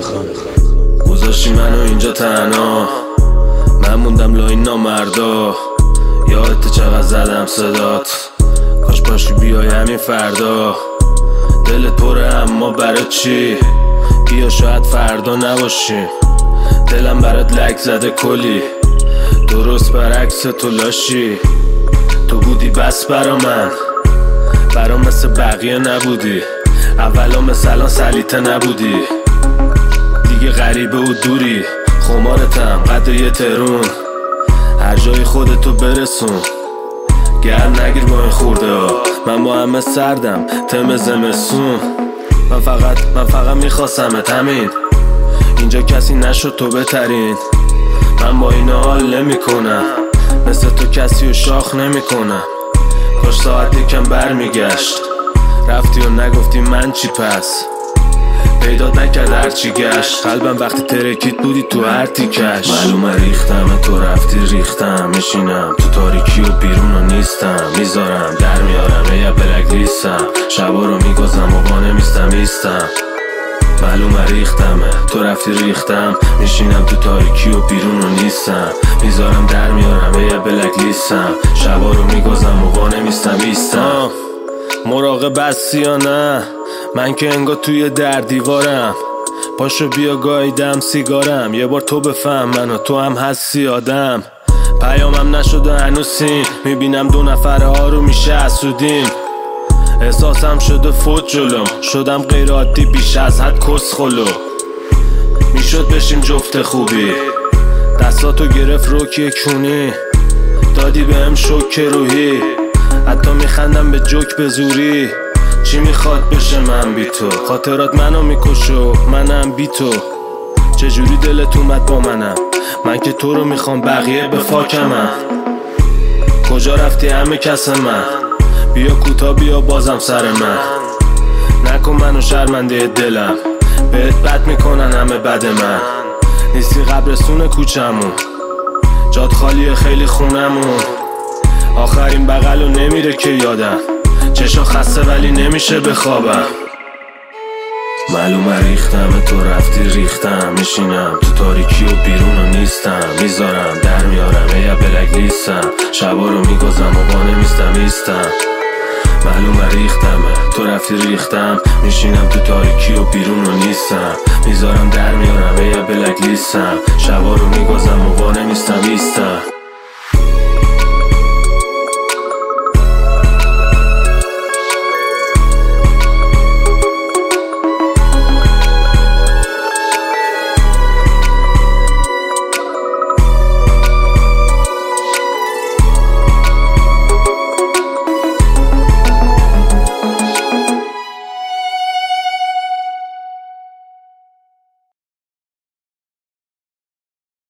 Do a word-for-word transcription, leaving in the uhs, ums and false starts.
گذاشتی منو اینجا تنها، من موندم لای نامردا. یادت چقدر زدم صدات، کاش پاشی بیای همین فردا. دلت پره اما برای چی؟ بیا شاید فردا نباشیم. دلم برات لک زده کلی، درست برعکس تو لاشی. تو بودی بس برا من، برا مثل بقیه نبودی. اولا مثل الان سلیته نبودی، دیگه غریبه و دوری. خمارتم قد یه ترون، هر جای خودتو برسون. گرم نگیر با این خورده ها، من با همه سردم تم زمستون. من فقط من فقط میخواستمت همین، اینجا کسی نشد تو بهترین. من با اینا حال نمی کنم، مثل تو کسی رو شاخ نمی کنم. کاش ساعت یکم بر میگشت، رفتی و نگفتی من چی پس. پیدات نکرد هرچی گشت، قلبم وقتی ترکید بودی تو هر تیکش. معلومه ریختم تو رفتی ریختم، میشینم تو تاریکی و بیرون و نیستم. میذارم در میارم یه بلک لیستم، شبا رو میگذم و با نمیستم ایستم. معلومه ریختمه تو رفتی ریختم، میشینم تو تاریکی و بیرون و نیستم. میذارم در میارم یه بلک لیستم، شبا رو میگذم و با نمیستم ایستم. مراقب هستی یا نه؟ من که انگار توی در دیوارم. پاشو بیا گاییدم سیگارم، یه بار تو بفهم منو تو هم هستی آدم. پیامم نشده هنوز سین، میبینم دو نفره ها رو میشه حسودیم. احساسم شده فوت جلوم، شدم غیر عادی بیش از حد کسخلو. میشد بشیم جفت خوبی، دستاتو گرفت روکی کونی. دادی بهم شوک روحی، حتی میخندم به جوک به زوری. چی میخواد بشه من بی تو؟ خاطرات منو میکشو منم بی تو. چجوری دلت اومد با منم؟ من که تو رو میخوام بقیه به فاکمم. کجا رفتی همه کس من؟ بیا کوتا بیا بازم سر من. نکن منو شرمنده دلم، بهت بد میکنن همه بد من. نیستی قبرستون کوچمون، جاد خالیه خیلی خونمون. آخرین بغلو نمیره که یادم، چشا خسته ولی نمیشه بخوابم. معلومه ریختم تو رفتی ریختم، میشینم تو تاریکی و بیرون و نیستم. میذارم در میارم یه بلک لیستم، شبا رو میگذم و با نمیستم ایستم. معلومه ریختمه تو رفتی ریختم، میشینم تو تاریکی و بیرون و نیستم. میذارم در میارم یه بلک لیستم، شبا رو میگذم و با نمیستم ایستم.